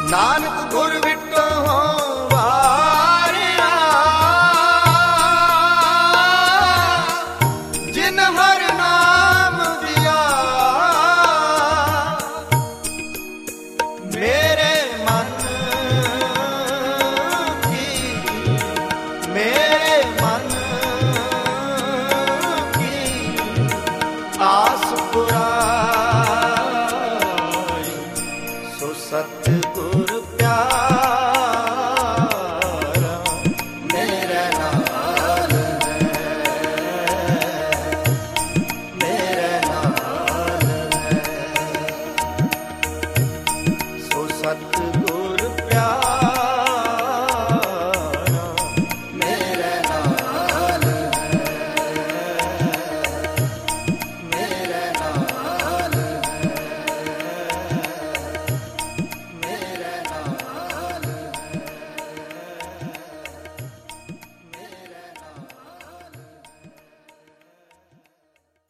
नानक गुर विटो वारिया, जिन हर नाम दिया, मेरे मन की, मेरे मन की आस पुराई, सो सतगुर प्यारा मेरे नाल है, मेरे नाल है, सो सतगुर प्यारा